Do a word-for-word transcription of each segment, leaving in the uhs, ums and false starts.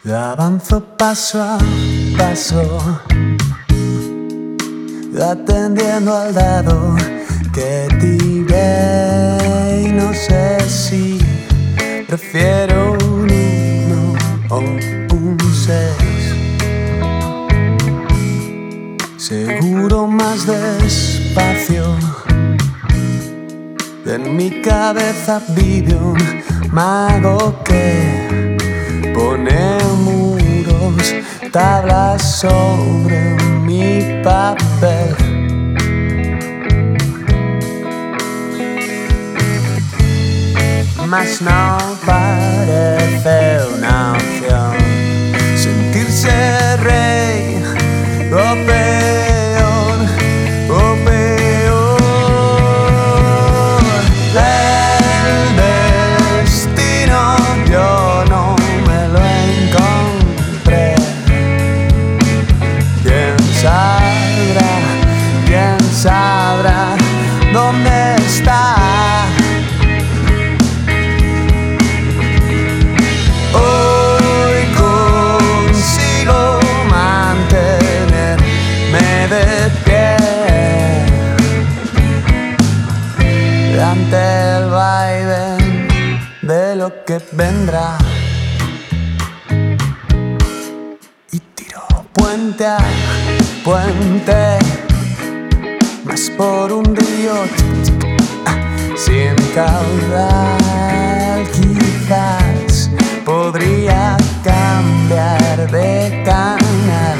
Avanzo paso a paso, atendiendo al dado que tiré, y no sé si prefiero un uno o un seis. Seguro más despacio, en mi cabeza vive un mago que pone muros, tablas sobre mi papel. Mas no parece una opción sentirse rey o peor, o peor. El destino yo no me lo encontré. ¿Quién sabrá, quién sabrá dónde está? Ante el vaivén de lo que vendrá, y tiro puente a puente, más por un río sin caudal. Quizás podría cambiar de canal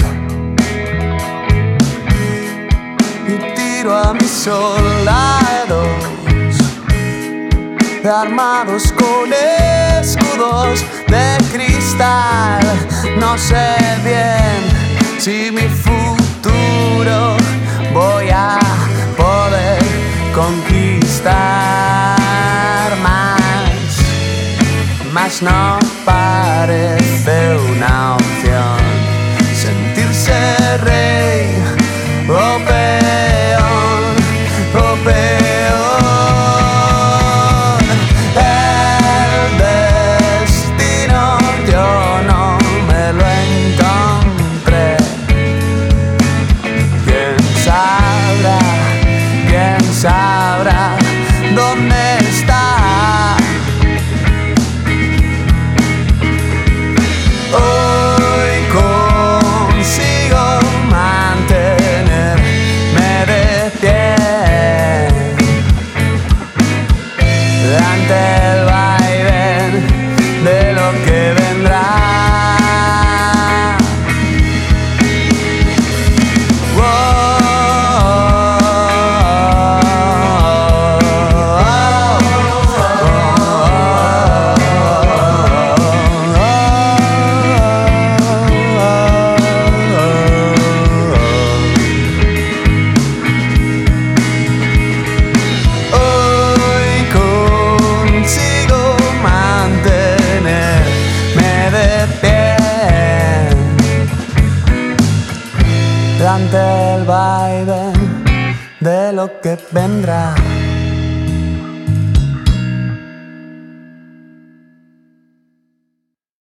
y tiro a mis soldados armados con escudos de cristal. No sé bien si mi futuro voy a poder conquistar más, mas no parece una opción sentirse rey o peor, o peor. Sabrá dónde está. Hoy consigo mantenerme de pie ante el vaivén de lo que vendrá. Ante el vaivén de lo que vendrá.